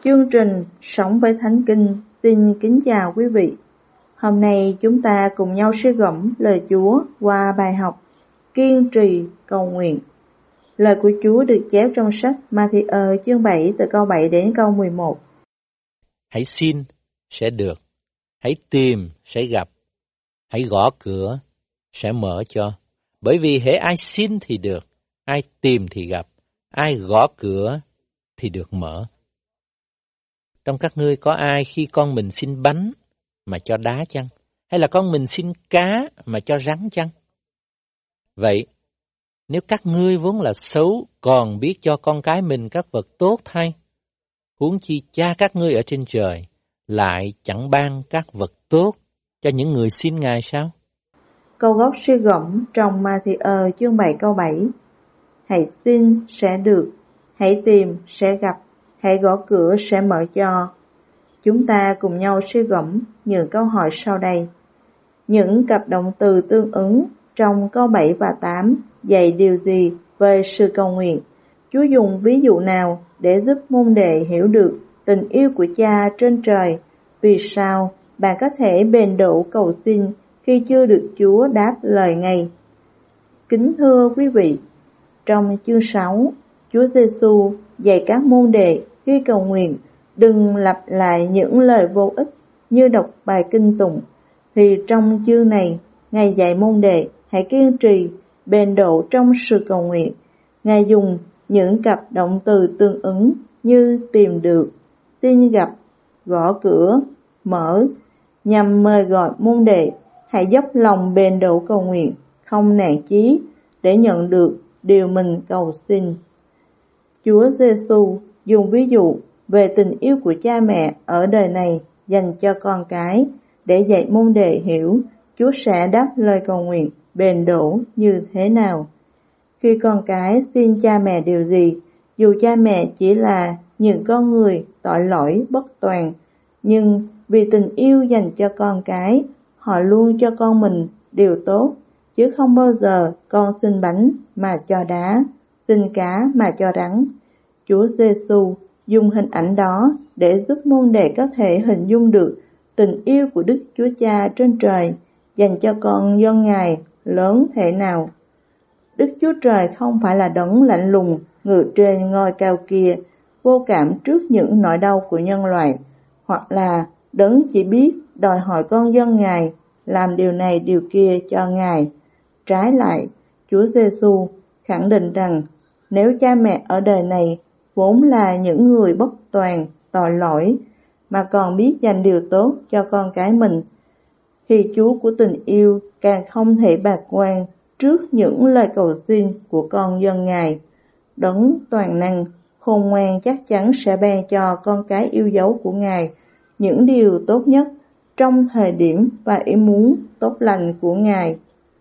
Chương trình Sống với Thánh Kinh xin kính chào quý vị. Hôm nay chúng ta cùng nhau suy gẫm lời Chúa qua bài học Kiên trì cầu nguyện. Lời của Chúa được chép trong sách Ma-thi-ơ chương 7 từ câu 7 đến câu 11. Hãy xin sẽ được, hãy tìm sẽ gặp, hãy gõ cửa sẽ mở cho. Bởi vì hễ ai xin thì được, ai tìm thì gặp, ai gõ cửa thì được mở. Trong các ngươi có ai khi con mình xin bánh mà cho đá chăng? Hay là con mình xin cá mà cho rắn chăng? Vậy, nếu các ngươi vốn là xấu còn biết cho con cái mình các vật tốt thay, huống chi Cha các ngươi ở trên trời lại chẳng ban các vật tốt cho những người xin Ngài sao? Câu gốc suy gẫm trong Ma-thi-ơ chương 7 câu 7. Hãy xin sẽ được, hãy tìm sẽ gặp, hãy gõ cửa sẽ mở cho. Chúng ta cùng nhau suy gẫm những câu hỏi sau đây. Những cặp động từ tương ứng trong câu 7 và 8 dạy điều gì về sự cầu nguyện? Chúa dùng ví dụ nào để giúp môn đệ hiểu được tình yêu của Cha trên trời? Vì sao bạn có thể bền độ cầu xin khi chưa được Chúa đáp lời ngay? Kính thưa quý vị, trong chương 6, Chúa Giêsu dạy các môn đệ khi cầu nguyện đừng lặp lại những lời vô ích như đọc bài kinh tụng. Thì trong chương này, Ngài dạy môn đệ hãy kiên trì, bền độ trong sự cầu nguyện. Ngài dùng những cặp động từ tương ứng như tìm được, xin gặp, gõ cửa, mở, nhằm mời gọi môn đệ hãy dốc lòng bền độ cầu nguyện, không nản chí để nhận được điều mình cầu xin. Chúa Giêsu dùng ví dụ về tình yêu của cha mẹ ở đời này dành cho con cái để dạy môn đệ hiểu Chúa sẽ đáp lời cầu nguyện bền đổ như thế nào. Khi con cái xin cha mẹ điều gì, dù cha mẹ chỉ là những con người tội lỗi bất toàn, nhưng vì tình yêu dành cho con cái, họ luôn cho con mình điều tốt, chứ không bao giờ con xin bánh mà cho đá, xin cá mà cho rắn. Chúa Giêsu dùng hình ảnh đó để giúp môn đệ có thể hình dung được tình yêu của Đức Chúa Cha trên trời dành cho con dân Ngài lớn thế nào. Đức Chúa Trời không phải là đấng lạnh lùng ngự trên ngôi cao kia, vô cảm trước những nỗi đau của nhân loại, hoặc là đấng chỉ biết đòi hỏi con dân Ngài làm điều này điều kia cho Ngài. Trái lại, Chúa Giêsu khẳng định rằng nếu cha mẹ ở đời này vốn là những người bất toàn, tội lỗi, mà còn biết dành điều tốt cho con cái mình, thì Chúa của tình yêu càng không thể bạc quan trước những lời cầu xin của con dân Ngài. Đấng toàn năng, khôn ngoan chắc chắn sẽ ban cho con cái yêu dấu của Ngài những điều tốt nhất trong thời điểm và ý muốn tốt lành của Ngài.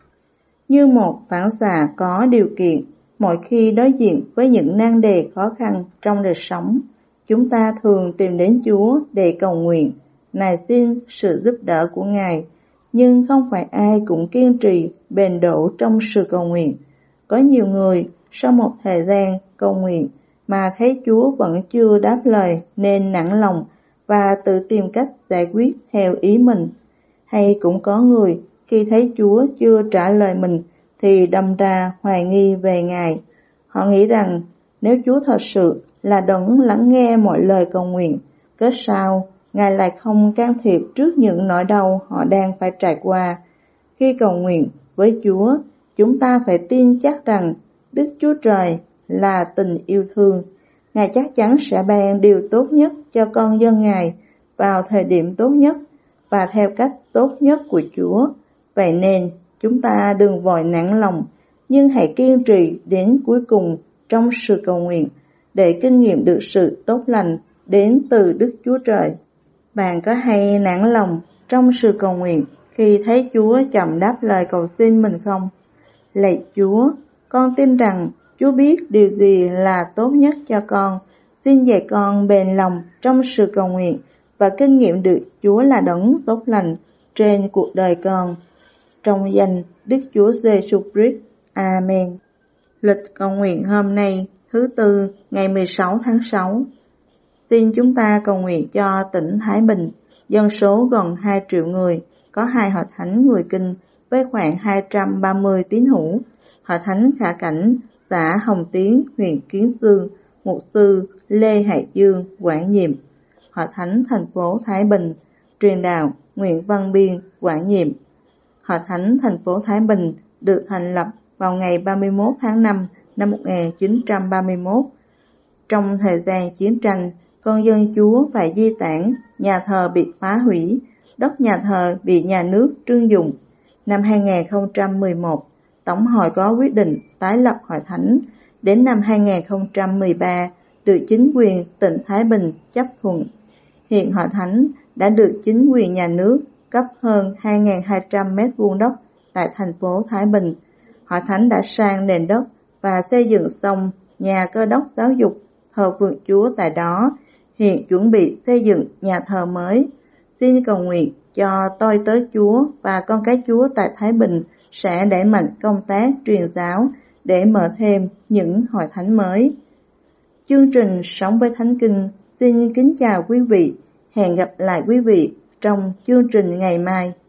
Như một phản xạ có điều kiện, mỗi khi đối diện với những nan đề khó khăn trong đời sống, chúng ta thường tìm đến Chúa để cầu nguyện, nài xin sự giúp đỡ của Ngài. Nhưng không phải ai cũng kiên trì, bền độ trong sự cầu nguyện. Có nhiều người sau một thời gian cầu nguyện mà thấy Chúa vẫn chưa đáp lời nên nản lòng và tự tìm cách giải quyết theo ý mình. Hay cũng có người khi thấy Chúa chưa trả lời mình thì đâm ra hoài nghi về Ngài. Họ nghĩ rằng nếu Chúa thật sự là đấng lắng nghe mọi lời cầu nguyện, cớ sao Ngài lại không can thiệp trước những nỗi đau họ đang phải trải qua. Khi cầu nguyện với Chúa, chúng ta phải tin chắc rằng Đức Chúa Trời là tình yêu thương. Ngài chắc chắn sẽ ban điều tốt nhất cho con dân Ngài vào thời điểm tốt nhất và theo cách tốt nhất của Chúa. Vậy nên, chúng ta đừng vội nản lòng, nhưng hãy kiên trì đến cuối cùng trong sự cầu nguyện để kinh nghiệm được sự tốt lành đến từ Đức Chúa Trời. Bạn có hay nản lòng trong sự cầu nguyện khi thấy Chúa chậm đáp lời cầu xin mình không? Lạy Chúa, con tin rằng Chúa biết điều gì là tốt nhất cho con. Xin dạy con bền lòng trong sự cầu nguyện và kinh nghiệm được Chúa là đấng tốt lành trên cuộc đời con. Trong danh Đức Chúa Giêsu Christ. Amen. Lịch cầu nguyện hôm nay, thứ Tư, ngày 16 tháng 6. Xin chúng ta cầu nguyện cho tỉnh Thái Bình, dân số gần 2 triệu người, có 2 hội thánh người Kinh với khoảng 230 tín hữu. Hội thánh Khả Cảnh, xã Hồng Tiến, huyện Kiến Sương, mục sư Lê Hải Dương, quản nhiệm. Hội thánh thành phố Thái Bình, truyền đạo Nguyễn Văn Biên, quản nhiệm. Hội thánh thành phố Thái Bình được thành lập vào ngày 31 tháng 5 năm 1931. Trong thời gian chiến tranh, con dân Chúa phải di tản, nhà thờ bị phá hủy, đất nhà thờ bị nhà nước trưng dụng. Năm 2011, Tổng hội có quyết định tái lập hội thánh. Đến năm 2013, được chính quyền tỉnh Thái Bình chấp thuận. Hiện hội thánh đã được chính quyền nhà nước cấp hơn 2.200 mét vuông đất tại thành phố Thái Bình. Hội thánh đã sang nền đất và xây dựng xong nhà cơ đốc giáo dục, thờ phượng Chúa tại đó. Hiện chuẩn bị xây dựng nhà thờ mới. Xin cầu nguyện cho tôi tớ Chúa và con cái Chúa tại Thái Bình sẽ đẩy mạnh công tác truyền giáo để mở thêm những hội thánh mới. Chương trình Sống với Thánh Kinh xin kính chào quý vị. Hẹn gặp lại quý vị trong chương trình ngày mai.